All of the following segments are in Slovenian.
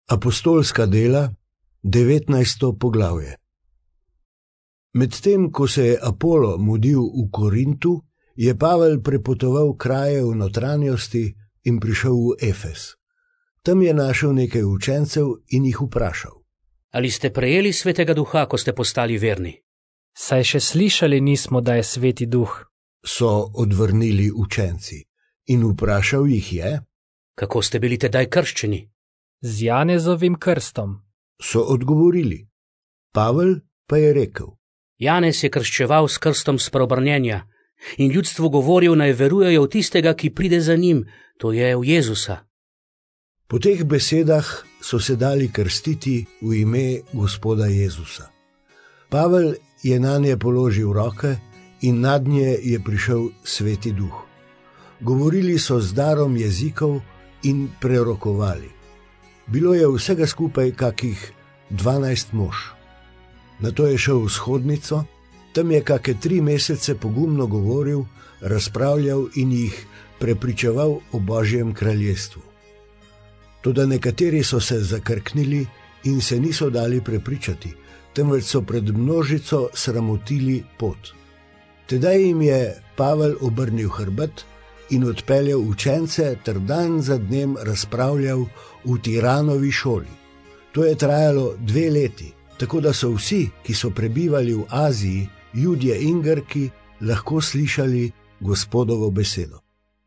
Apostolska dela, 19. poglavje. Medtem, ko se je Apolo mudil v Korintu, je Pavel prepotoval kraje v notranjosti in prišel v Efes. Tam je našel nekaj učencev in jih vprašal: Ali ste prejeli Svetega Duha, ko ste postali verni? Saj še slišali nismo, da je Sveti Duh. So odvrnili učenci. In vprašal jih je: Kako ste bili tedaj krščeni? Z Janezovim krstom. So odgovorili. Pavel pa je rekel: Janez je krščeval s krstom spreobrnjenja in ljudstvu govoril, naj verujejo v tistega, ki pride za njim, to je v Jezusa. Po teh besedah so se dali krstiti v ime Gospoda Jezusa. Pavel je nanje položil roke in nad nje je prišel Sveti Duh. Govorili so z darom jezikov in prerokovali. Bilo je vsega skupaj kakih 12 mož. Nato je šel v shodnico, tam je kake 3 mesece pogumno govoril, razpravljal in jih prepričeval o Božjem kraljestvu. Toda nekateri so se zakrknili in se niso dali prepričati, temveč so pred množico sramotili pot. Tedaj jim je Pavel obrnil hrbet in odpeljal učence ter dan za dnem razpravljal v Tiranovi šoli. To je trajalo 2 leti, tako da so vsi, ki so prebivali v Aziji, Judje in Grki, lahko slišali Gospodovo besedo.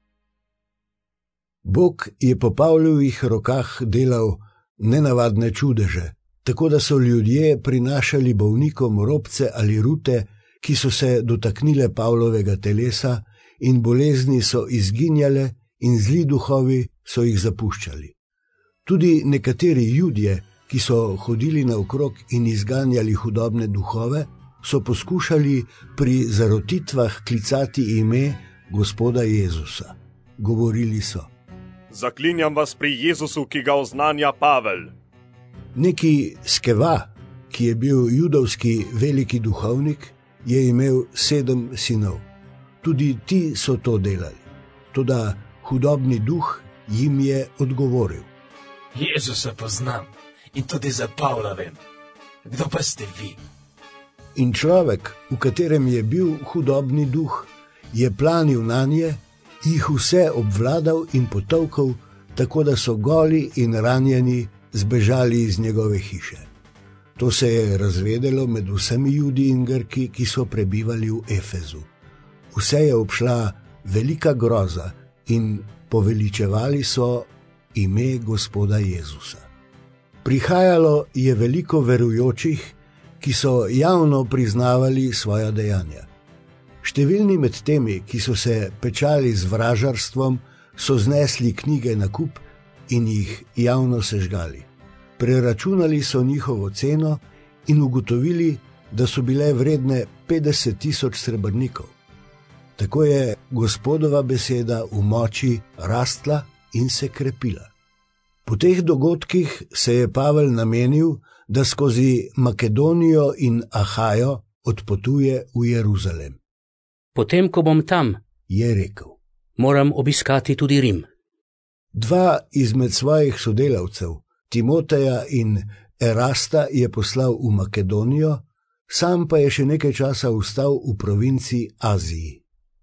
Bog je po Pavlovih rokah delal nenavadne čudeže, tako da so ljudje prinašali bolnikom robce ali rute, ki so se dotaknile Pavlovega telesa, in bolezni so izginjale in zli duhovi so jih zapuščali. Tudi nekateri Judje, ki so hodili naokrog in izganjali hudobne duhove, so poskušali pri zarotitvah klicati ime Gospoda Jezusa. Govorili so: Zaklinjam vas pri Jezusu, ki ga oznanja Pavel. Neki Skeva, ki je bil judovski veliki duhovnik, je imel 7 sinov. Tudi ti so to delali. Toda hudobni duh jim je odgovoril: Jezusa poznam in tudi za Pavla vem. Kdo pa ste vi? In človek, v katerem je bil hudobni duh, je planil nanje, jih vse obvladal in potolkal, tako da so goli in ranjeni zbežali iz njegove hiše. To se je razvedelo med vsemi Judi in Grki, ki so prebivali v Efezu. Vse je obšla velika groza in poveličevali so ime Gospoda Jezusa. Prihajalo je veliko verujočih, ki so javno priznavali svoja dejanja. Številni med temi, ki so se pečali z vražarstvom, so znesli knjige na kup in jih javno sežgali. Preračunali so njihovo ceno in ugotovili, da so bile vredne 50.000 srebrnikov. Tako je Gospodova beseda v moči rastla in se krepila. Po teh dogodkih se je Pavel namenil, da skozi Makedonijo in Ahajo odpotuje v Jeruzalem. Potem, ko bom tam, Je rekel: moram obiskati tudi Rim. 2 izmed svojih sodelavcev, Timoteja in Erasta, je poslal v Makedonijo, sam pa je še nekaj časa ostal v provinci Aziji.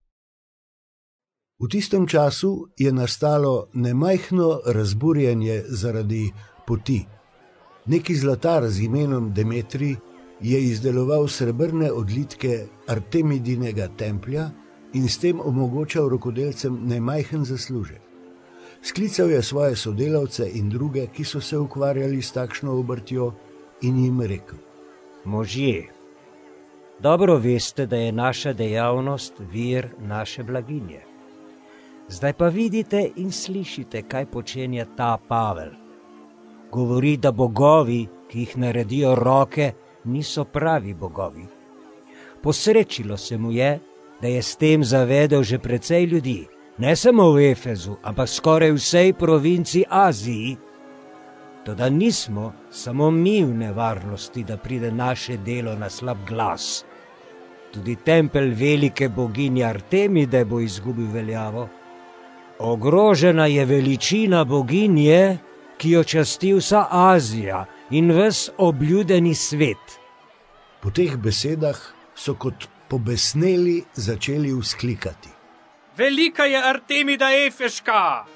V tistem času je nastalo nemajhno razburjenje zaradi poti. Neki zlatar z imenom Demetrij je izdeloval srebrne odlitke Artemidinega templja in s tem omogočal rokodelcem nemajhen zaslužek. Sklical je svoje sodelavce in druge, ki so se ukvarjali s takšno obrtjo, in jim rekel: Možje, dobro veste, da je naša dejavnost vir naše blaginje. Zdaj pa vidite in slišite, kaj počenja ta Pavel. Govori, da bogovi, ki jih naredijo roke, niso pravi bogovi. Posrečilo se mu je, da je s tem zavedel že precej ljudi, ne samo v Efezu, ampak skoraj vsej provinci Aziji. Toda nismo samo mi v nevarnosti, da pride naše delo na slab glas. Tudi tempelj velike boginje Artemide bo izgubil veljavo. Ogrožena je veličina boginje ki jo časti vsa Azija in ves obljudeni svet. Po teh besedah so kot pobesneli začeli vzklikati. Velika je Artemida Efeška!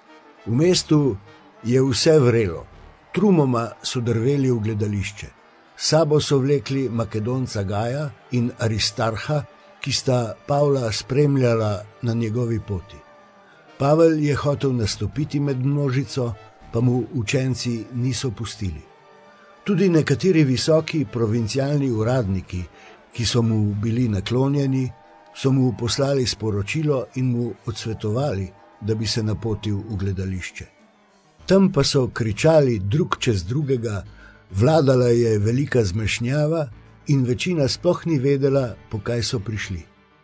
V mestu je vse vrelo, trumoma so drveli v gledališče. S sabo so vlekli Makedonca Gaja in Aristarha, ki sta Pavla spremljala na njegovi poti. Pavel je hotel nastopiti med množico, pa mu učenci niso pustili. Tudi nekateri visoki provincialni uradniki, ki so mu bili naklonjeni, so mu poslali sporočilo in mu odsvetovali, da bi se napotil v gledališče. Tam pa so kričali drug čez drugega, vladala je velika zmešnjava in večina sploh ni vedela, po kaj so prišli.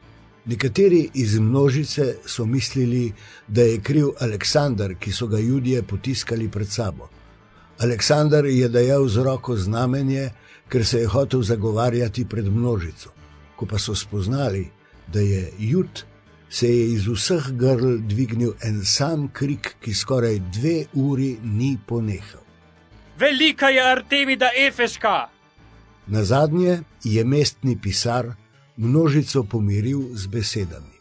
Nekateri iz množice so mislili, da je kriv Aleksander, ki so ga Judje potiskali pred sabo. Aleksander je dajal z roko znamenje, ker se je hotel zagovarjati pred množico. Ko pa so spoznali, da je Jud, se je iz vseh grl dvignil en sam krik, ki skoraj 2 uri ni ponehal. Velika je Artemida Efeška! Nazadnje je mestni pisar množico pomiril z besedami.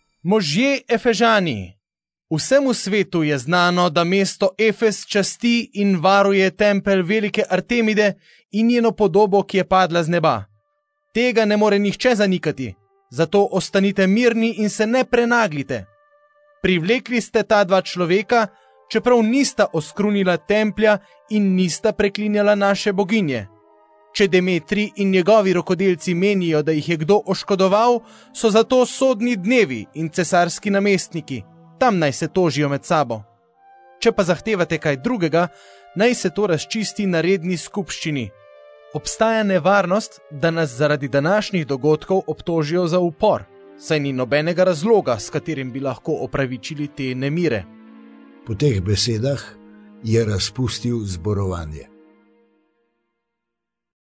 Možje Efežani, vsemu svetu je znano, da mesto Efes časti in varuje tempelj velike Artemide in njeno podobo, ki je padla z neba. Tega ne more nihče zanikati, zato ostanite mirni in se ne prenaglite. Privlekli ste ta 2 človeka, čeprav nista oskrunila templja in nista preklinjala naše boginje. Če Demetrij in njegovi rokodelci menijo, da jih je kdo oškodoval, so zato sodni dnevi in cesarski namestniki, tam naj se tožijo med sabo. Če pa zahtevate kaj drugega, naj se to razčisti na redni skupščini. Obstaja nevarnost, da nas zaradi današnjih dogodkov obtožijo za upor, saj ni nobenega razloga, s katerim bi lahko opravičili te nemire. Po teh besedah je razpustil zborovanje.